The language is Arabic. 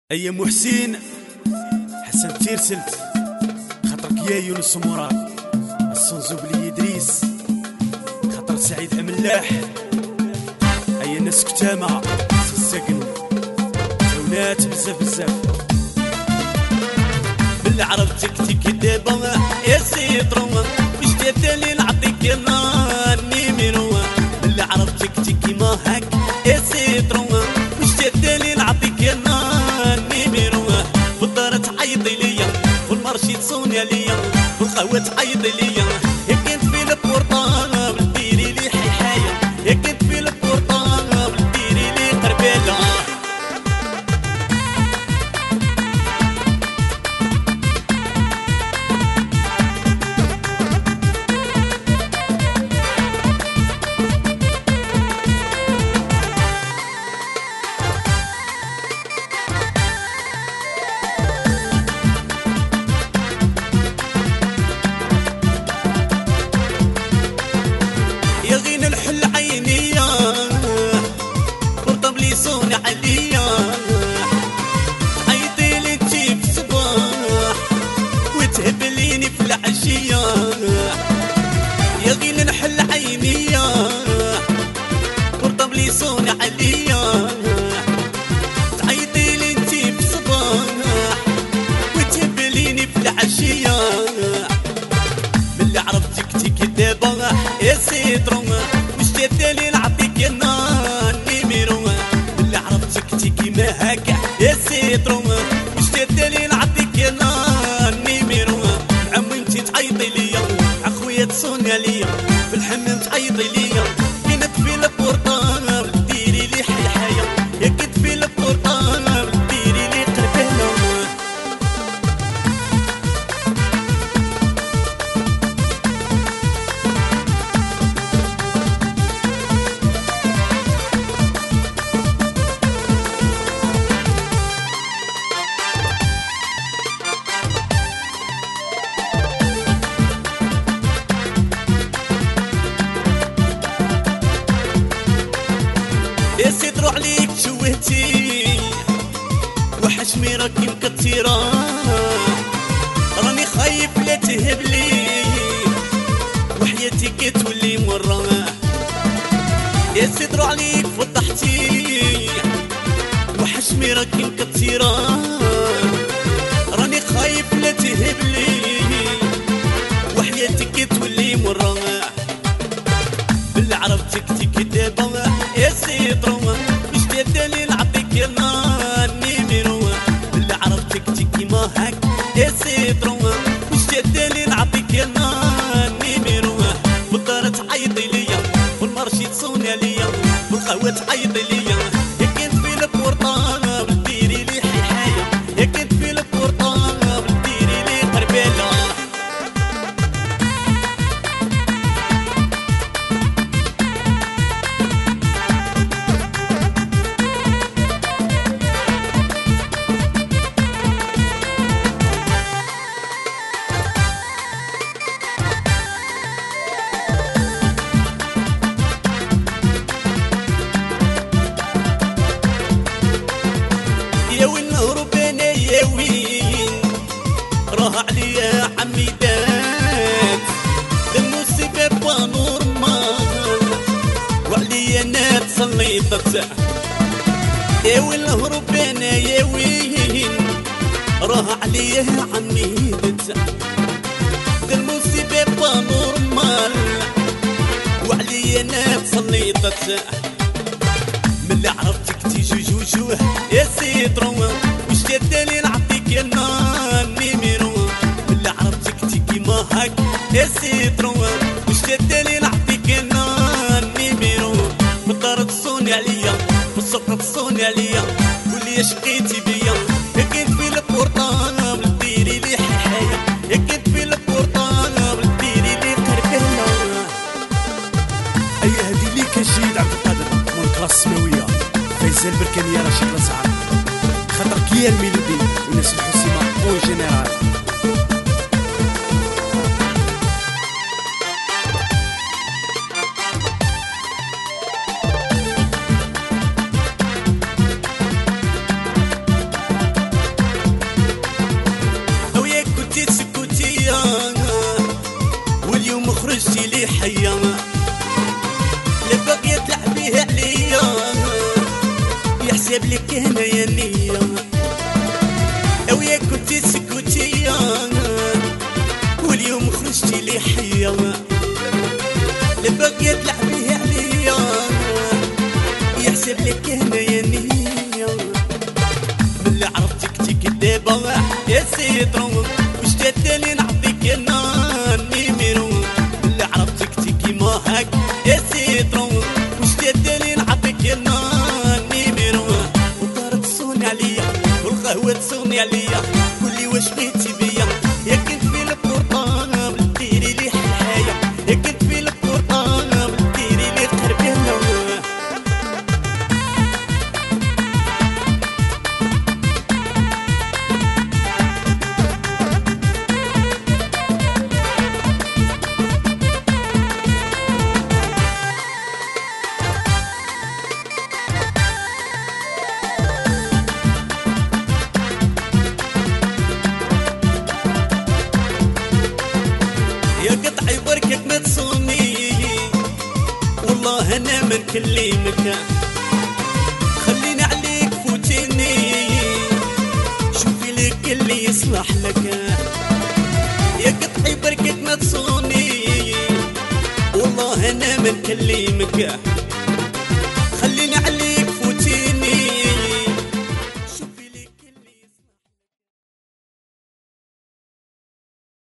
ايام حسين حسن تيرسلت خاطرك يا يونس مراد الصنزوبلي ادريس خاطر سعيد املاح اي ناس كتامة السكن تونات بزاف بزاف بالعرب تكتيك دابا يا سيطرو واش دير نعطيك انا النيميرو بالعرب تكتيك ما هاك يا سيطرو واش دير نعطيك انا النيميرو بالدار تعيطي ليا والمرشي تصوني ليا والقهوه تعيطي ليا يا كنت في البورطال ديري لي حيحايه يا كنت في البورطال ديري لي قرباله يا غيل نحل عينيا ورطب لي صوني عليا تعيطي لي انتي في الصباح وتهبليني في العشية ملي عرفتك تيكي دابا يا سيطرو واش دير نعطيك انا النيميرو ملي عرفتك تيكي ما هكا يا سيطرو واش دير نعطيك انا النيميرو عمي انتي تعيطي ليا اخويا تصوني ليا في الحمام تعيطي ليا كنت في البورطال ديري لي حيحايه يا كنت في البورطال ديري لي قربانه يا سيطرو عليك شوهتي وحشمي راكي مكتيرة راني خايف لا تهبلي وحياتي كتولي مرة يا سيطرو عليك فضحتي وحشمي راكي مكتيرة راني خايف لا تهبلي وحياتي كتولي مرة بالعرب تكتيك دابا يا سيطرو واش دير نعطيك انا النيميرو بالعرب تكتيكي ما هاك يا سيطرو واش دير نعطيك انا النيميرو بالدار تعيطي ليا والمرشي تصوني ليا والقهوه تعيطي ليا يا كنت في البورطال ديري لي حيحايه يا كنت في البورطال ديري لي قرباله يا وين نهرب انا يا وين راه عليا عمي دات المصيبه با نورمال وعليا انا تسليطت يا وين نهرب انا يا وين راه عليا عمي دات المصيبه با نورمال وعليا انا تسليطت ملي عرفتك تيجي جوجوه يا سيطرو واش دير نعطيك انا النيميرو ملي عرفتك تيكي ما هاك يا سيطرو واش دير نعطيك انا النيميرو بالدار تصوني عليا في السوق تصوني عليا قولي شقيتي بيا يا كنت في البورطال ديري لي حيحايه يا كنت في البورطال ديري لي قربانه اي هادي ليك الشهيد عبد القادر من كلاس السماويه فايزة البركانية رشيد الأسعار خاطر كيا الميلودي وناس الحسيمة اون جينيرال حيا لبق يطلع بيه عليا يحسب لك هنا يا نية ويا كنت سكوتية واليوم خرجتي لي حيا لبق يطلع بيه عليا يحسب لك هنا يا نية ملي عرفتك تي كدابة يا سيطرون واش تدالي نعطيك انا النيميرو ملي عرفتك تي كيما هاك يا سيطرون واش تدالي نعطيك انا النيميرو والدار تصوني عليا والقهوة تصوني عليا قولي واش بغيتي بيا يا كنت في البورطابل ديري لي حلايا يا كنت في البورطابل ديري لي قربانة يا قطعي بركك ما تصوني والله انا ما نكلمك خليني عليك فوتيني شوفي لك اللي يصلح لك يا قطعي بركك ما تصوني والله انا ما نكلمك